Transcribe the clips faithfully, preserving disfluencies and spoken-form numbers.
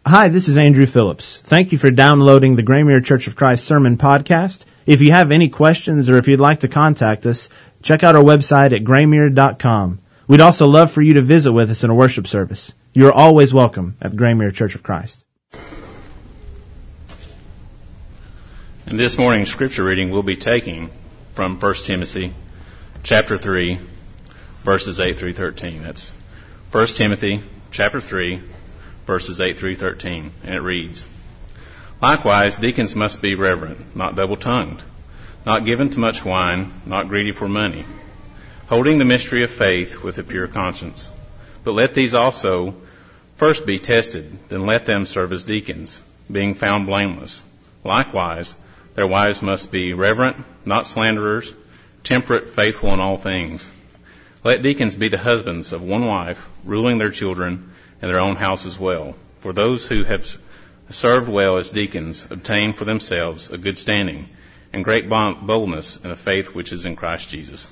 Hi, this is Andrew Phillips. Thank you for downloading the Graymere Church of Christ Sermon Podcast. If you have any questions or if you'd like to contact us, check out our website at graymere dot com. We'd also love for you to visit with us in a worship service. You are always welcome at Graymere Church of Christ. And this morning's scripture reading we'll be taking from First Timothy chapter three, verses eight through thirteen. That's First Timothy chapter three, verses eight through thirteen, and it reads, "Likewise, deacons must be reverent, not double-tongued, not given to much wine, not greedy for money, holding the mystery of faith with a pure conscience. But let these also first be tested, then let them serve as deacons, being found blameless. Likewise, their wives must be reverent, not slanderers, temperate, faithful in all things. Let deacons be the husbands of one wife, ruling their children and their own house as well. For those who have served well as deacons obtain for themselves a good standing and great boldness in the faith which is in Christ Jesus."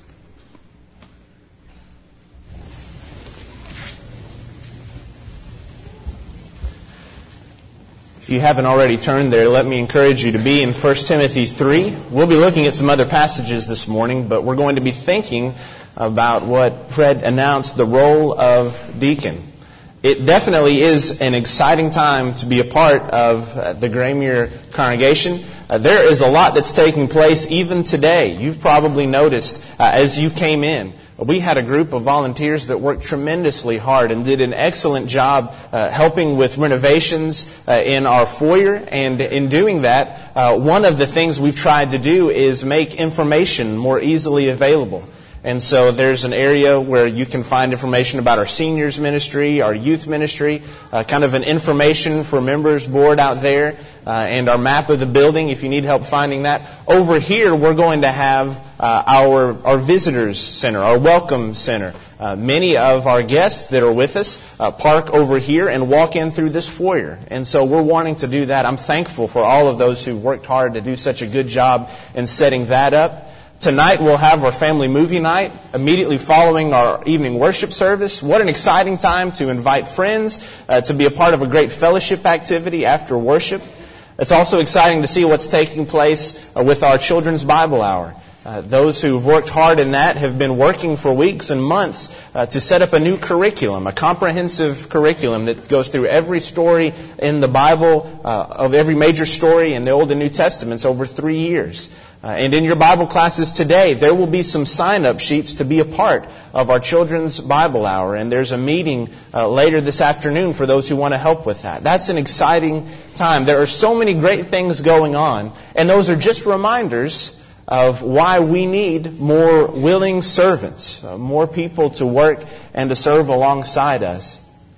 If you haven't already turned there, let me encourage you to be in First Timothy three. We'll be looking at some other passages this morning, but we're going to be thinking about what Fred announced, the role of deacon. It definitely is an exciting time to be a part of uh, the Graymere congregation. Uh, there is a lot that's taking place even today. You've probably noticed uh, as you came in. We had a group of volunteers that worked tremendously hard and did an excellent job uh, helping with renovations uh, in our foyer. And in doing that, uh, one of the things we've tried to do is make information more easily available. And so there's an area where you can find information about our seniors ministry, our youth ministry, uh, kind of an information for members board out there, uh, and our map of the building if you need help finding that. Over here, we're going to have uh, our our visitors center, our welcome center. Uh, many of our guests that are with us uh, park over here and walk in through this foyer. And so we're wanting to do that. I'm thankful for all of those who've worked hard to do such a good job in setting that up. Tonight we'll have our family movie night immediately following our evening worship service. What an exciting time to invite friends, uh, to be a part of a great fellowship activity after worship. It's also exciting to see what's taking place uh, with our children's Bible hour. Uh, those who've worked hard in that have been working for weeks and months uh, to set up a new curriculum, a comprehensive curriculum that goes through every story in the Bible, uh, of every major story in the Old and New Testaments over three years. Uh, and in your Bible classes today, there will be some sign-up sheets to be a part of our children's Bible hour. And there's a meeting uh, later this afternoon for those who want to help with that. That's an exciting time. There are so many great things going on. And those are just reminders of why we need more willing servants, uh, more people to work and to serve alongside us.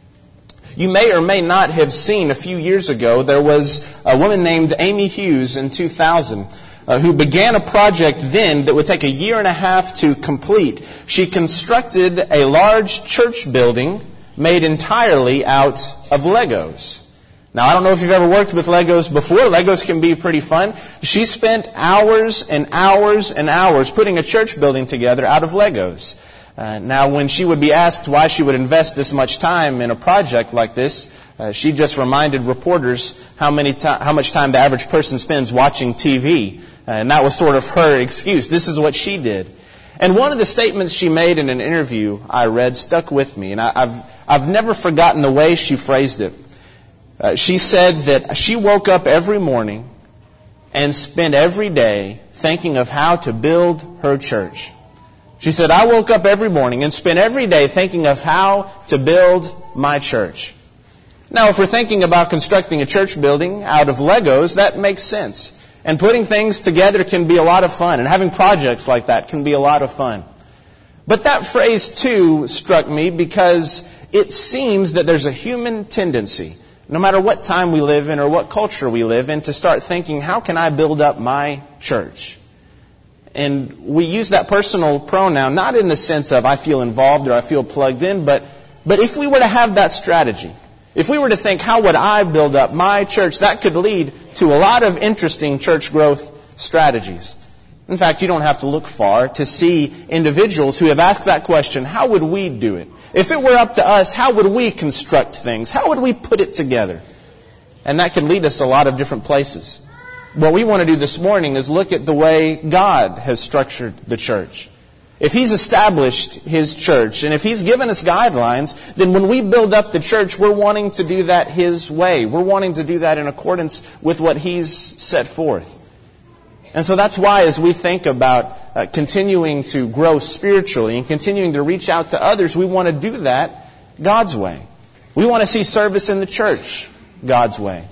You may or may not have seen a few years ago, there was a woman named Amy Hughes in two thousand uh, who began a project then that would take a year and a half to complete. She constructed a large church building made entirely out of Legos. Now, I don't know if you've ever worked with Legos before. Legos can be pretty fun. She spent hours and hours and hours putting a church building together out of Legos. Uh, now, when she would be asked why she would invest this much time in a project like this, uh, she just reminded reporters how many to- how much time the average person spends watching T V. Uh, and that was sort of her excuse. This is what she did. And one of the statements she made in an interview I read stuck with me. And I, I've I've never forgotten the way she phrased it. Uh, she said that she woke up every morning and spent every day thinking of how to build her church. She said, I woke up every morning and spent every day thinking of how to build my church. Now, if we're thinking about constructing a church building out of Legos, that makes sense. And putting things together can be a lot of fun. And having projects like that can be a lot of fun. But that phrase, too, struck me because it seems that there's a human tendency, no matter what time we live in or what culture we live in, to start thinking, how can I build up my church? And we use that personal pronoun not in the sense of I feel involved or I feel plugged in, but but if we were to have that strategy, if we were to think, how would I build up my church, that could lead to a lot of interesting church growth strategies. In fact, you don't have to look far to see individuals who have asked that question, how would we do it? If it were up to us, how would we construct things? How would we put it together? And that can lead us a lot of different places. What we want to do this morning is look at the way God has structured the church. If He's established His church, and if He's given us guidelines, then when we build up the church, we're wanting to do that His way. We're wanting to do that in accordance with what He's set forth. And so that's why as we think about uh, continuing to grow spiritually and continuing to reach out to others, we want to do that God's way. We want to see service in the church God's way.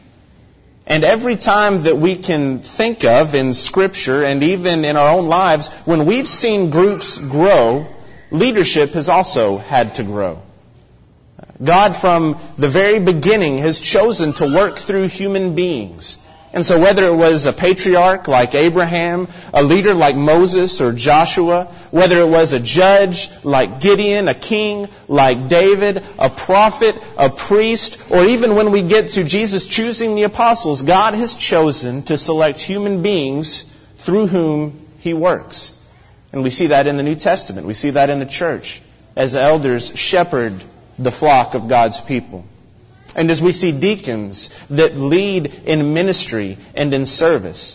And every time that we can think of in Scripture and even in our own lives, when we've seen groups grow, leadership has also had to grow. God from the very beginning has chosen to work through human beings. And so whether it was a patriarch like Abraham, a leader like Moses or Joshua, whether it was a judge like Gideon, a king like David, a prophet, a priest, or even when we get to Jesus choosing the apostles, God has chosen to select human beings through whom He works. And we see that in the New Testament. We see that in the church as elders shepherd the flock of God's people. And as we see deacons that lead in ministry and in service.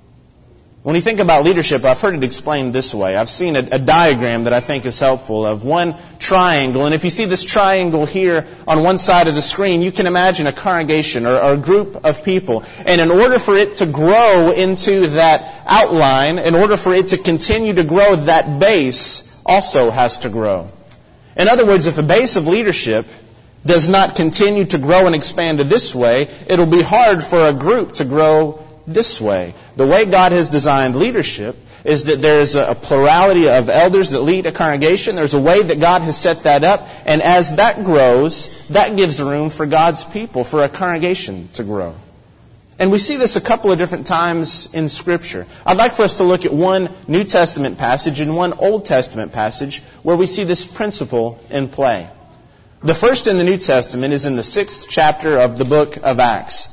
When you think about leadership, I've heard it explained this way. I've seen a, a diagram that I think is helpful of one triangle. And if you see this triangle here on one side of the screen, you can imagine a congregation or, or a group of people. And in order for it to grow into that outline, in order for it to continue to grow, that base also has to grow. In other words, if the base of leadership does not continue to grow and expand this way, it'll be hard for a group to grow this way. The way God has designed leadership is that there is a plurality of elders that lead a congregation. There's a way that God has set that up. And as that grows, that gives room for God's people, for a congregation to grow. And we see this a couple of different times in Scripture. I'd like for us to look at one New Testament passage and one Old Testament passage where we see this principle in play. The first in the New Testament is in the sixth chapter of the book of Acts.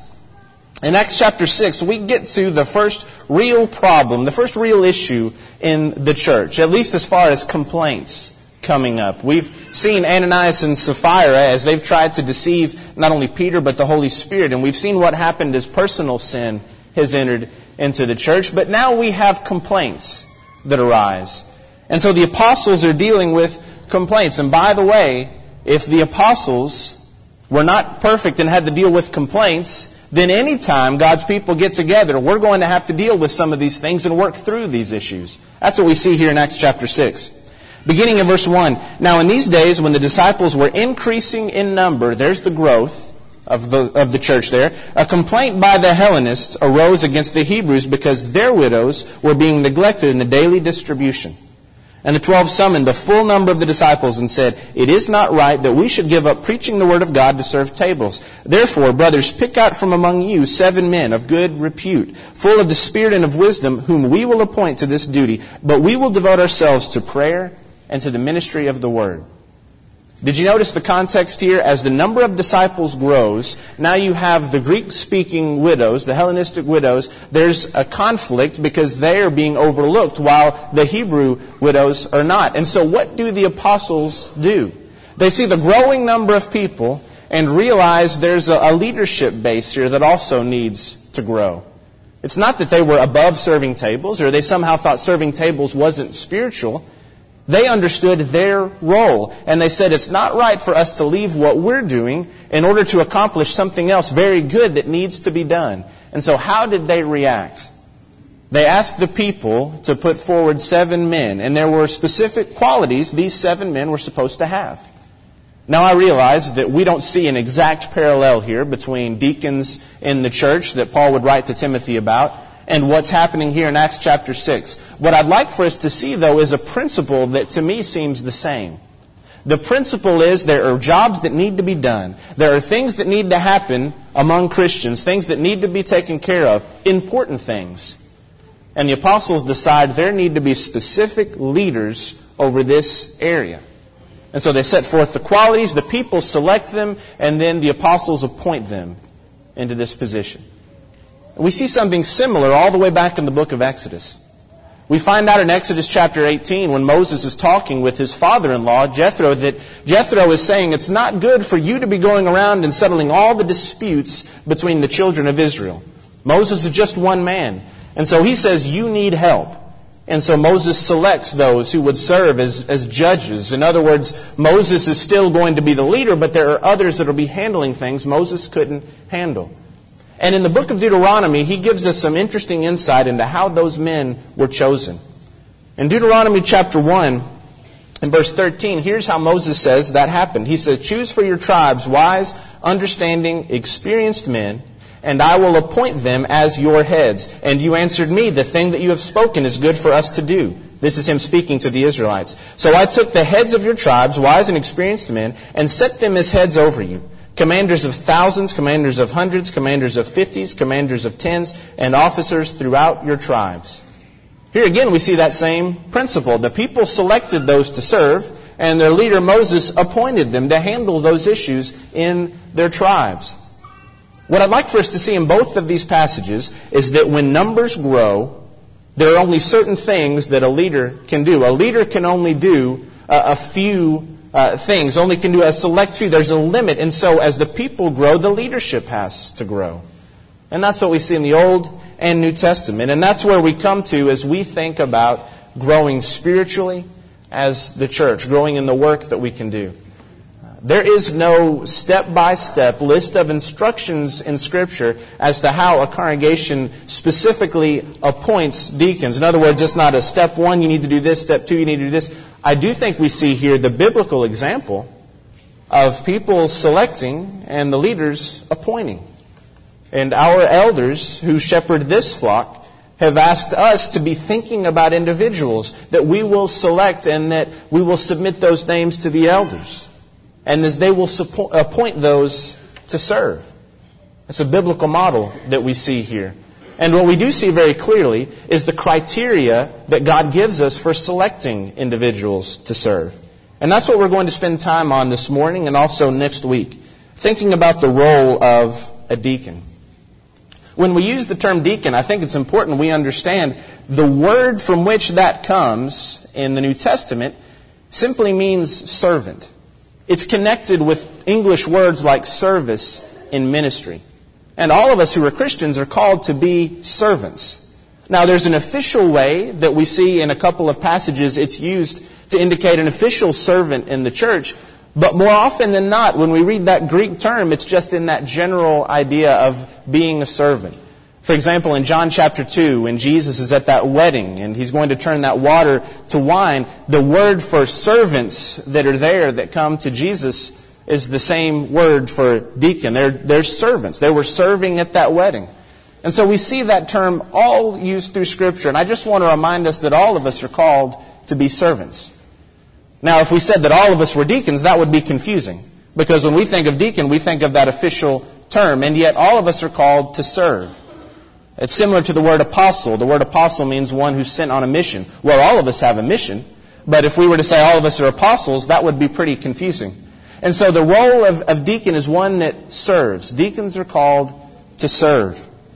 In Acts chapter six, we get to the first real problem, the first real issue in the church, at least as far as complaints coming up. We've seen Ananias and Sapphira as they've tried to deceive not only Peter but the Holy Spirit, and we've seen what happened as personal sin has entered into the church. But now we have complaints that arise. And so the apostles are dealing with complaints. And by the way, if the apostles were not perfect and had to deal with complaints, then any time God's people get together, we're going to have to deal with some of these things and work through these issues. That's what we see here in Acts chapter six. Beginning in verse one. Now in these days when the disciples were increasing in number, there's the growth of the, of the church there, a complaint by the Hellenists arose against the Hebrews because their widows were being neglected in the daily distribution. And the twelve summoned the full number of the disciples and said, "It is not right that we should give up preaching the word of God to serve tables. Therefore, brothers, pick out from among you seven men of good repute, full of the Spirit and of wisdom, whom we will appoint to this duty. But we will devote ourselves to prayer and to the ministry of the word." Did you notice the context here? As the number of disciples grows, now you have the Greek-speaking widows, the Hellenistic widows. There's a conflict because they are being overlooked while the Hebrew widows are not. And so what do the apostles do? They see the growing number of people and realize there's a leadership base here that also needs to grow. It's not that they were above serving tables or they somehow thought serving tables wasn't spiritual. They understood their role, and they said it's not right for us to leave what we're doing in order to accomplish something else very good that needs to be done. And so how did they react? They asked the people to put forward seven men, and there were specific qualities these seven men were supposed to have. Now I realize that we don't see an exact parallel here between deacons in the church that Paul would write to Timothy about and what's happening here in Acts chapter six. What I'd like for us to see, though, is a principle that to me seems the same. The principle is there are jobs that need to be done. There are things that need to happen among Christians, things that need to be taken care of, important things. And the apostles decide there need to be specific leaders over this area. And so they set forth the qualities, the people select them, and then the apostles appoint them into this position. We see something similar all the way back in the book of Exodus. We find out in Exodus chapter eighteen when Moses is talking with his father-in-law, Jethro, that Jethro is saying it's not good for you to be going around and settling all the disputes between the children of Israel. Moses is just one man. And so he says, you need help. And so Moses selects those who would serve as, as judges. In other words, Moses is still going to be the leader, but there are others that will be handling things Moses couldn't handle. And in the book of Deuteronomy, he gives us some interesting insight into how those men were chosen. In Deuteronomy chapter one, in verse thirteen, here's how Moses says that happened. He said, choose for your tribes wise, understanding, experienced men, and I will appoint them as your heads. And you answered me, the thing that you have spoken is good for us to do. This is him speaking to the Israelites. So I took the heads of your tribes, wise and experienced men, and set them as heads over you. Commanders of thousands, commanders of hundreds, commanders of fifties, commanders of tens, and officers throughout your tribes. Here again we see that same principle. The people selected those to serve, and their leader Moses appointed them to handle those issues in their tribes. What I'd like for us to see in both of these passages is that when numbers grow, there are only certain things that a leader can do. A leader can only do a, a few Uh, things, only can do a select few. There's a limit. And so as the people grow, the leadership has to grow. And that's what we see in the Old and New Testament. And that's where we come to as we think about growing spiritually as the church, growing in the work that we can do. There is no step-by-step list of instructions in Scripture as to how a congregation specifically appoints deacons. In other words, it's not a step one, you need to do this, step two, you need to do this. I do think we see here the biblical example of people selecting and the leaders appointing. And our elders who shepherd this flock have asked us to be thinking about individuals that we will select and that we will submit those names to the elders. And as they will support, appoint those to serve. It's a biblical model that we see here. And what we do see very clearly is the criteria that God gives us for selecting individuals to serve. And that's what we're going to spend time on this morning and also next week, thinking about the role of a deacon. When we use the term deacon, I think it's important we understand the word from which that comes in the New Testament simply means servant. It's connected with English words like service in ministry. And all of us who are Christians are called to be servants. Now, there's an official way that we see in a couple of passages. It's used to indicate an official servant in the church. But more often than not, when we read that Greek term, it's just in that general idea of being a servant. For example, in John chapter two, when Jesus is at that wedding and he's going to turn that water to wine, the word for servants that are there that come to Jesus is the same word for deacon. They're, they're servants. They were serving at that wedding. And so we see that term all used through Scripture. And I just want to remind us that all of us are called to be servants. Now, if we said that all of us were deacons, that would be confusing. Because when we think of deacon, we think of that official term. And yet all of us are called to serve. It's similar to the word apostle. The word apostle means one who's sent on a mission. Well, all of us have a mission. But if we were to say all of us are apostles, that would be pretty confusing. And so the role of, of deacon is one that serves. Deacons are called to serve.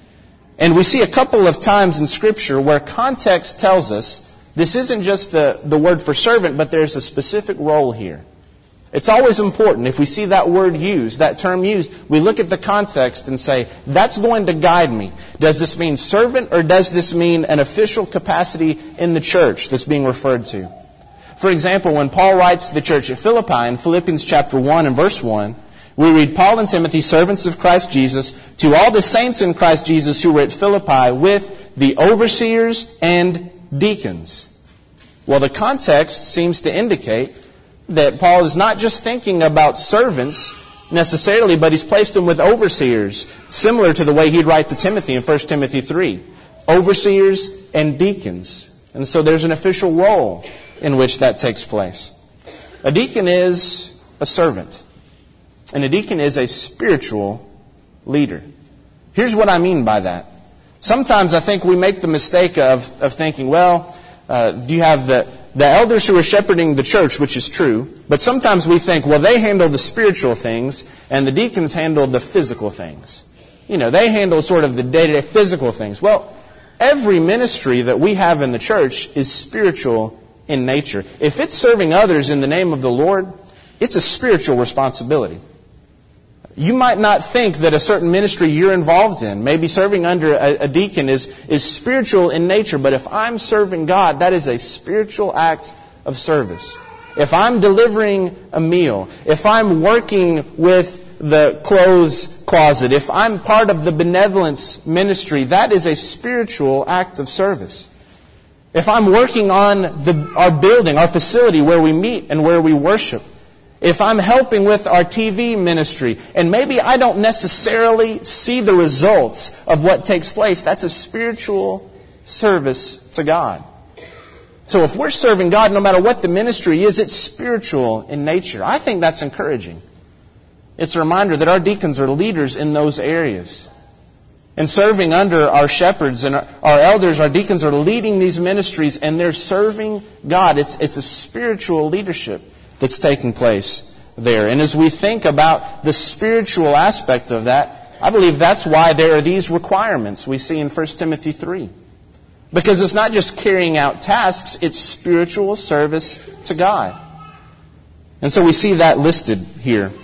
And we see a couple of times in Scripture where context tells us this isn't just the, the word for servant, but there's a specific role here. It's always important, if we see that word used, that term used, we look at the context and say, that's going to guide me. Does this mean servant or does this mean an official capacity in the church that's being referred to? For example, when Paul writes to the church at Philippi in Philippians chapter one and verse one, we read, Paul and Timothy, servants of Christ Jesus, to all the saints in Christ Jesus who were at Philippi with the overseers and deacons. Well, the context seems to indicate that Paul is not just thinking about servants necessarily, but he's placed them with overseers, similar to the way he'd write to Timothy in First Timothy three. Overseers and deacons. And so there's an official role in which that takes place. A deacon is a servant. And a deacon is a spiritual leader. Here's what I mean by that. Sometimes I think we make the mistake of, of thinking, well, uh, do you have the, the elders who are shepherding the church, which is true, but sometimes we think, well, they handle the spiritual things and the deacons handle the physical things. You know, they handle sort of the day-to-day physical things. Well, every ministry that we have in the church is spiritual in nature. If it's serving others in the name of the Lord, it's a spiritual responsibility. You might not think that a certain ministry you're involved in, maybe serving under a, a deacon, is, is spiritual in nature. But if I'm serving God, that is a spiritual act of service. If I'm delivering a meal, if I'm working with the clothes closet, if I'm part of the benevolence ministry, that is a spiritual act of service. If I'm working on the, our building, our facility where we meet and where we worship, if I'm helping with our T V ministry, and maybe I don't necessarily see the results of what takes place, that's a spiritual service to God. So if we're serving God, no matter what the ministry is, it's spiritual in nature. I think that's encouraging. It's a reminder that our deacons are leaders in those areas. And serving under our shepherds and our, our elders, our deacons are leading these ministries, and they're serving God. It's, it's a spiritual leadership that's taking place there. And as we think about the spiritual aspect of that, I believe that's why there are these requirements we see in First Timothy three. Because it's not just carrying out tasks, it's spiritual service to God. And so we see that listed here.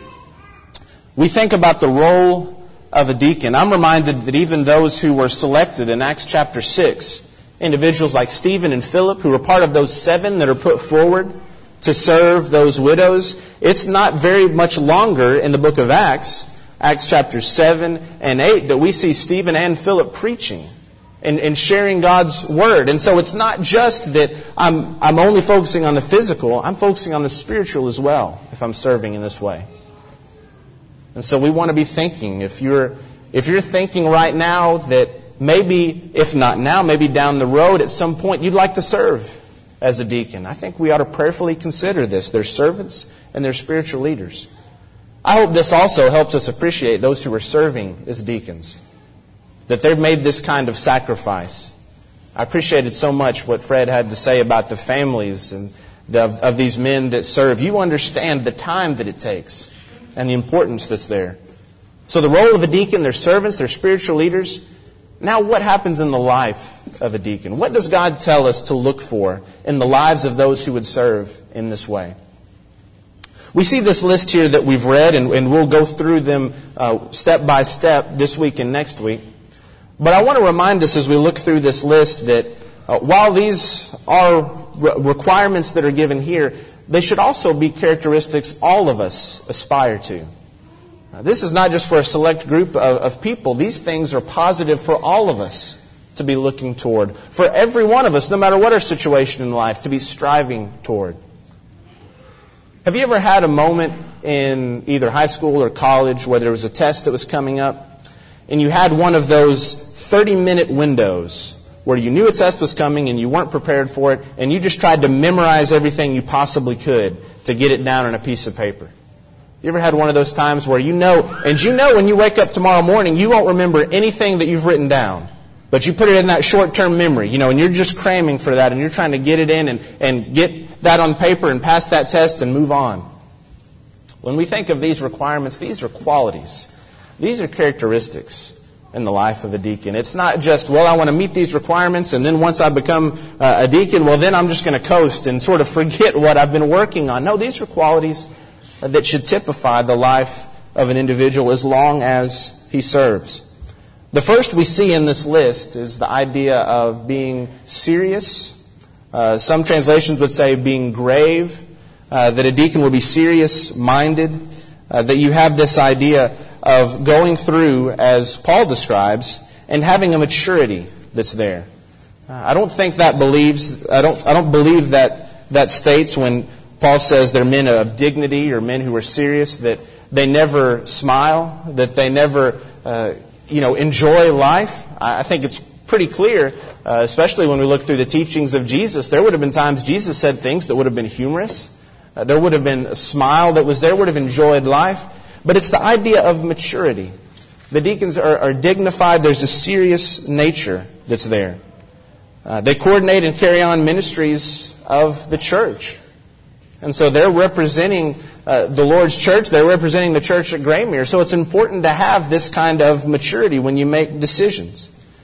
We think about the role of a deacon. I'm reminded that even those who were selected in Acts chapter six, individuals like Stephen and Philip, who were part of those seven that are put forward to serve those widows, it's not very much longer in the book of Acts, Acts chapter seven and eight, that we see Stephen and Philip preaching and, and sharing God's Word. And so it's not just that I'm, I'm only focusing on the physical, I'm focusing on the spiritual as well if I'm serving in this way. And so we want to be thinking, if you're, if you're thinking right now that maybe, if not now, maybe down the road at some point you'd like to serve as a deacon, I think we ought to prayerfully consider this. They're servants and they're spiritual leaders. I hope this also helps us appreciate those who are serving as deacons, that they've made this kind of sacrifice. I appreciated so much what Fred had to say about the families and of, of these men that serve. You understand the time that it takes and the importance that's there. So the role of a deacon, they're servants, they're spiritual leaders. Now what happens in the life of a deacon? What does God tell us to look for in the lives of those who would serve in this way? We see this list here that we've read, and, and we'll go through them uh, step by step this week and next week. But I want to remind us as we look through this list that uh, while these are re- requirements that are given here, they should also be characteristics all of us aspire to. Uh, this is not just for a select group of, of people. These things are positive for all of us to be looking toward. For every one of us, no matter what our situation in life, to be striving toward. Have you ever had a moment in either high school or college where there was a test that was coming up, and you had one of those thirty-minute windows where you knew a test was coming and you weren't prepared for it, and you just tried to memorize everything you possibly could to get it down on a piece of paper? You ever had one of those times where you know, and you know when you wake up tomorrow morning, you won't remember anything that you've written down, but you put it in that short-term memory, you know, and you're just cramming for that, and you're trying to get it in and, and get that on paper and pass that test and move on. When we think of these requirements, these are qualities. These are characteristics in the life of a deacon. It's not just, well, I want to meet these requirements, and then once I become uh, a deacon, well, then I'm just going to coast and sort of forget what I've been working on. No, these are qualities that should typify the life of an individual as long as he serves. The first we see in this list is the idea of being serious. Uh, some translations would say being grave, uh, that a deacon will be serious-minded, uh, that you have this idea of going through, as Paul describes, and having a maturity that's there. Uh, I don't think that believes, I don't, I don't believe that that states when Paul says they're men of dignity or men who are serious, that they never smile, that they never, uh, you know, enjoy life. I think it's pretty clear, uh, especially when we look through the teachings of Jesus. There would have been times Jesus said things that would have been humorous. Uh, there would have been a smile that was there, would have enjoyed life. But it's the idea of maturity. The deacons are, are dignified. There's a serious nature that's there. Uh, they coordinate and carry on ministries of the church. And so they're representing uh, the Lord's church. They're representing the church at Graymere. So it's important to have this kind of maturity when you make decisions.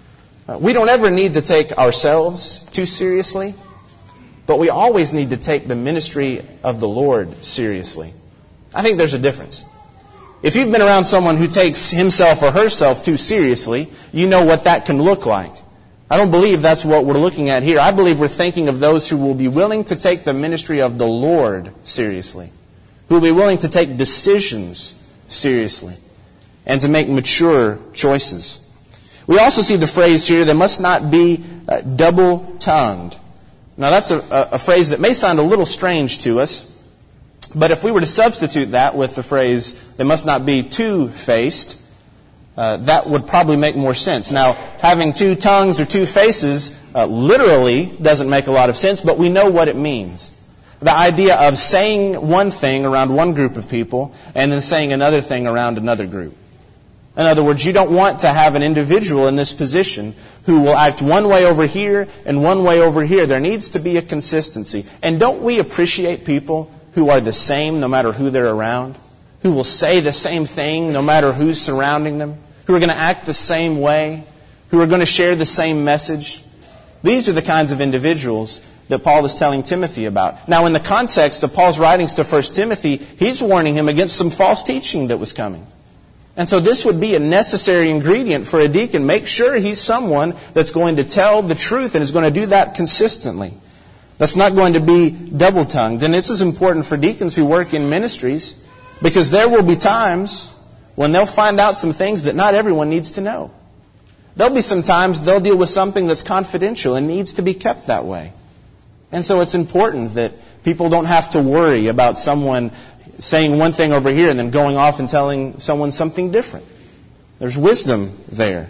Uh, we don't ever need to take ourselves too seriously, but we always need to take the ministry of the Lord seriously. I think there's a difference. If you've been around someone who takes himself or herself too seriously, you know what that can look like. I don't believe that's what we're looking at here. I believe we're thinking of those who will be willing to take the ministry of the Lord seriously, who will be willing to take decisions seriously, and to make mature choices. We also see the phrase here, they must not be uh, double-tongued. Now that's a, a, a phrase that may sound a little strange to us, but if we were to substitute that with the phrase, they must not be two-faced, uh, that would probably make more sense. Now, having two tongues or two faces uh, literally doesn't make a lot of sense, but we know what it means. The idea of saying one thing around one group of people and then saying another thing around another group. In other words, you don't want to have an individual in this position who will act one way over here and one way over here. There needs to be a consistency. And don't we appreciate people who are the same no matter who they're around? Who will say the same thing no matter who's surrounding them? Who are going to act the same way? Who are going to share the same message? These are the kinds of individuals that Paul is telling Timothy about. Now, in the context of Paul's writings to First Timothy, he's warning him against some false teaching that was coming. And so this would be a necessary ingredient for a deacon. Make sure he's someone that's going to tell the truth and is going to do that consistently. That's not going to be double-tongued. And this is important for deacons who work in ministries, because there will be times when they'll find out some things that not everyone needs to know. There'll be some times they'll deal with something that's confidential and needs to be kept that way. And so it's important that people don't have to worry about someone saying one thing over here and then going off and telling someone something different. There's wisdom there.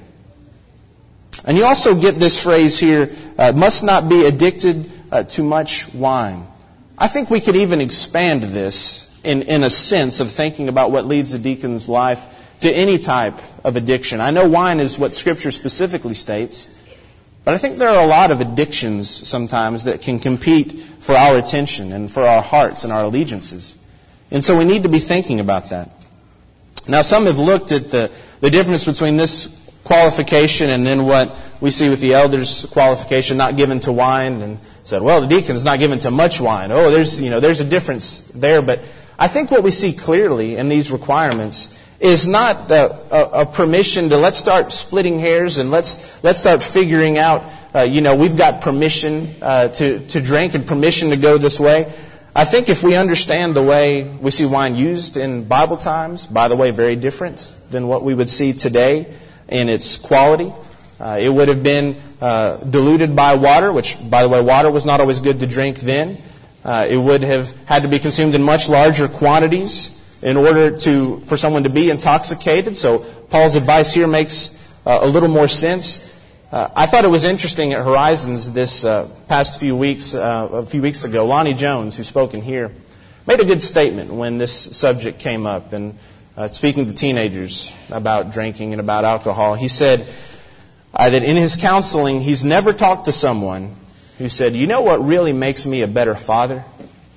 And you also get this phrase here, uh, must not be addicted uh, to much wine. I think we could even expand this in, in a sense of thinking about what leads a deacon's life to any type of addiction. I know wine is what Scripture specifically states, but I think there are a lot of addictions sometimes that can compete for our attention and for our hearts and our allegiances. And so we need to be thinking about that. Now, some have looked at the, the difference between this qualification and then what we see with the elders' qualification, not given to wine, and said, well, the deacon is not given to much wine. Oh, there's, you know, there's a difference there. But I think what we see clearly in these requirements is not a, a, a permission to let's start splitting hairs and let's let's start figuring out, uh, you know, we've got permission uh, to, to drink and permission to go this way. I think if we understand the way we see wine used in Bible times, by the way, very different than what we would see today in its quality. Uh, it would have been uh, diluted by water, which, by the way, water was not always good to drink then. Uh, it would have had to be consumed in much larger quantities in order to for someone to be intoxicated. So Paul's advice here makes uh, a little more sense. Uh, I thought it was interesting at Horizons this uh, past few weeks, uh, a few weeks ago, Lonnie Jones, who spoke in here, made a good statement when this subject came up, and uh, speaking to teenagers about drinking and about alcohol. He said uh, that in his counseling, he's never talked to someone who said, you know what really makes me a better father?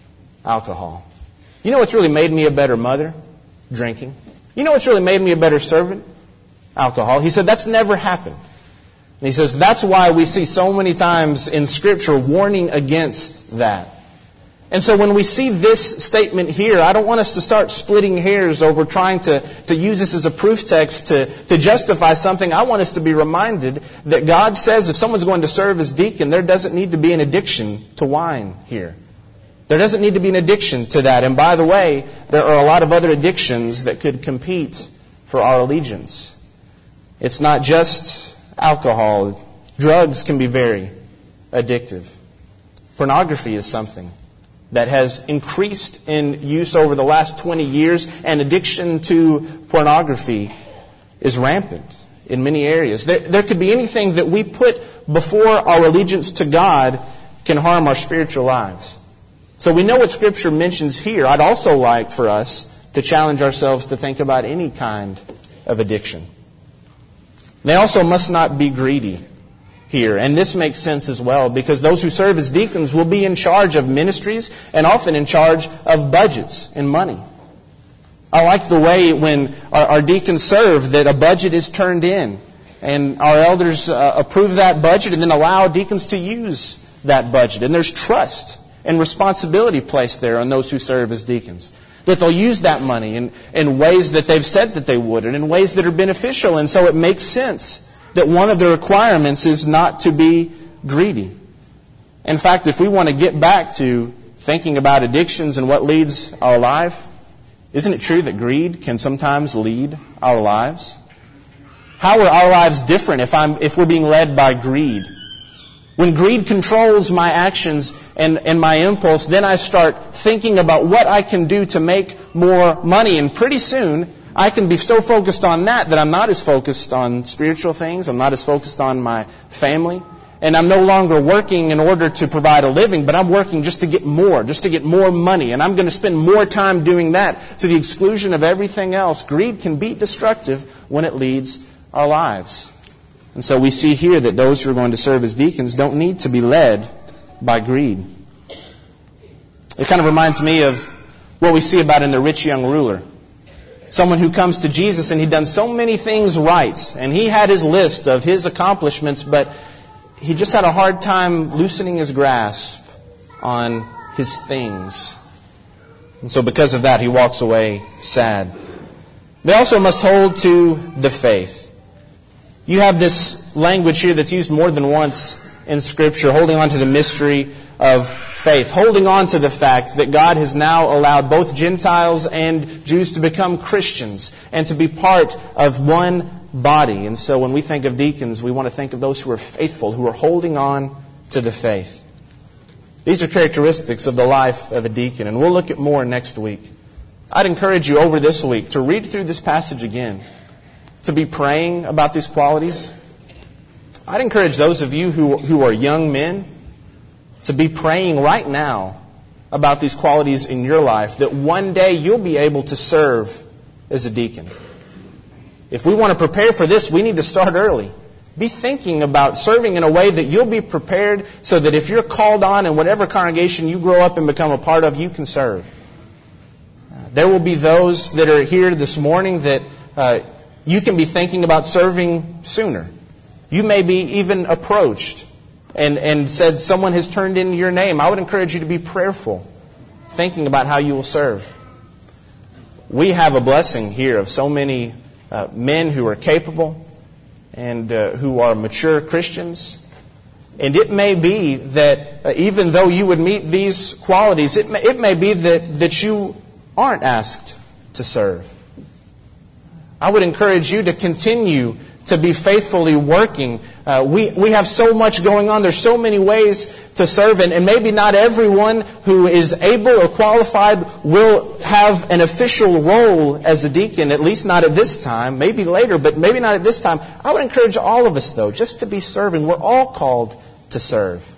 Alcohol. You know what's really made me a better mother? Drinking. You know what's really made me a better servant? Alcohol. He said that's never happened. And he says that's why we see so many times in Scripture warning against that. And so when we see this statement here, I don't want us to start splitting hairs over trying to, to use this as a proof text to, to justify something. I want us to be reminded that God says if someone's going to serve as deacon, there doesn't need to be an addiction to wine here. There doesn't need to be an addiction to that. And by the way, there are a lot of other addictions that could compete for our allegiance. It's not just alcohol. Drugs can be very addictive. Pornography is something that has increased in use over the last twenty years, and addiction to pornography is rampant in many areas. There, there could be anything that we put before our allegiance to God can harm our spiritual lives. So we know what Scripture mentions here. I'd also like for us to challenge ourselves to think about any kind of addiction. They also must not be greedy here. And this makes sense as well, because those who serve as deacons will be in charge of ministries and often in charge of budgets and money. I like the way when our, our deacons serve that a budget is turned in And our elders uh, approve that budget and then allow deacons to use that budget. And there's trust and responsibility placed there on those who serve as deacons. That they'll use that money in, in ways that they've said that they would and in ways that are beneficial. And so it makes sense that one of the requirements is not to be greedy. In fact, if we want to get back to thinking about addictions and what leads our life, isn't it true that greed can sometimes lead our lives? How are our lives different if I'm if we're being led by greed? When greed controls my actions and, and my impulse, then I start thinking about what I can do to make more money. And pretty soon, I can be so focused on that that I'm not as focused on spiritual things. I'm not as focused on my family. And I'm no longer working in order to provide a living, but I'm working just to get more, just to get more money. And I'm going to spend more time doing that to the exclusion of everything else. Greed can be destructive when it leads our lives. And so we see here that those who are going to serve as deacons don't need to be led by greed. It kind of reminds me of what we see about in the rich young ruler. Someone who comes to Jesus and he'd done so many things right. And he had his list of his accomplishments, but he just had a hard time loosening his grasp on his things. And so because of that, he walks away sad. They also must hold to the faith. You have this language here that's used more than once in Scripture, holding on to the mystery of faith, holding on to the fact that God has now allowed both Gentiles and Jews to become Christians and to be part of one body. And so when we think of deacons, we want to think of those who are faithful, who are holding on to the faith. These are characteristics of the life of a deacon, and we'll look at more next week. I'd encourage you over this week to read through this passage again, to be praying about these qualities. I'd encourage those of you who, who are young men to be praying right now about these qualities in your life, that one day you'll be able to serve as a deacon. If we want to prepare for this, we need to start early. Be thinking about serving in a way that you'll be prepared so that if you're called on in whatever congregation you grow up and become a part of, you can serve. Uh, there will be those that are here this morning that uh, you can be thinking about serving sooner. You may be even approached and, and said someone has turned in your name. I would encourage you to be prayerful, thinking about how you will serve. We have a blessing here of so many uh, men who are capable and uh, who are mature Christians. And it may be that uh, even though you would meet these qualities, it may, it may be that, that you aren't asked to serve. I would encourage you to continue to be faithfully working. Uh, we, we have so much going on. There's so many ways to serve. And, and maybe not everyone who is able or qualified will have an official role as a deacon, at least not at this time. Maybe later, but maybe not at this time. I would encourage all of us, though, just to be serving. We're all called to serve.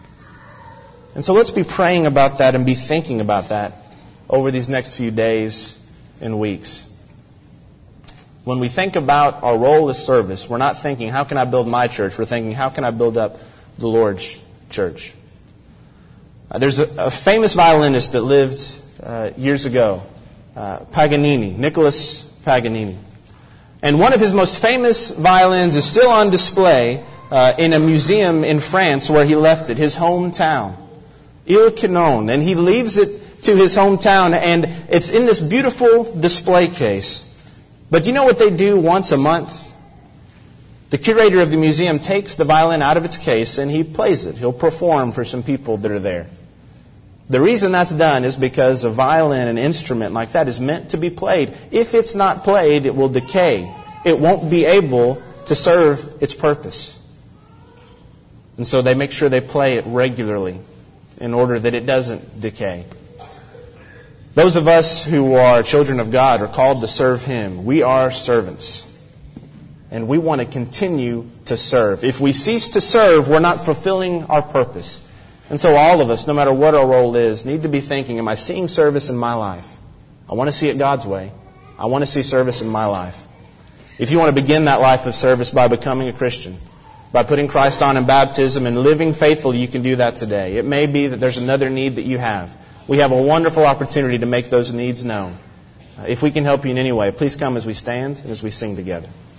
And so let's be praying about that and be thinking about that over these next few days and weeks. When we think about our role as service, we're not thinking, how can I build my church? We're thinking, how can I build up the Lord's church? Uh, there's a, a famous violinist that lived uh, years ago, uh, Paganini, Nicholas Paganini. And one of his most famous violins is still on display uh, in a museum in France where he left it, his hometown, Il-Quinon. And he leaves it to his hometown, and it's in this beautiful display case. But do you know what they do once a month? The curator of the museum takes the violin out of its case and he plays it. He'll perform for some people that are there. The reason that's done is because a violin, an instrument like that, is meant to be played. If it's not played, it will decay. It won't be able to serve its purpose. And so they make sure they play it regularly in order that it doesn't decay. Those of us who are children of God are called to serve Him. We are servants. And we want to continue to serve. If we cease to serve, we're not fulfilling our purpose. And so all of us, no matter what our role is, need to be thinking, am I seeing service in my life? I want to see it God's way. I want to see service in my life. If you want to begin that life of service by becoming a Christian, by putting Christ on in baptism and living faithfully, you can do that today. It may be that there's another need that you have. We have a wonderful opportunity to make those needs known. If we can help you in any way, please come as we stand and as we sing together.